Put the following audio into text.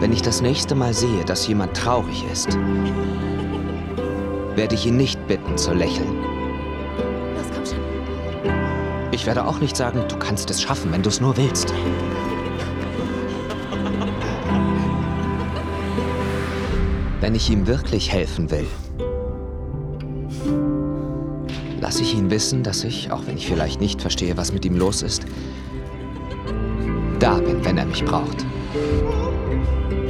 Wenn ich das nächste Mal sehe, dass jemand traurig ist, werde ich ihn nicht bitten zu lächeln. Los, komm schon. Ich werde auch nicht sagen, du kannst es schaffen, wenn du es nur willst. Wenn ich ihm wirklich helfen will, lasse ich ihn wissen, dass ich, auch wenn ich vielleicht nicht verstehe, was mit ihm los ist, da bin, wenn er mich braucht.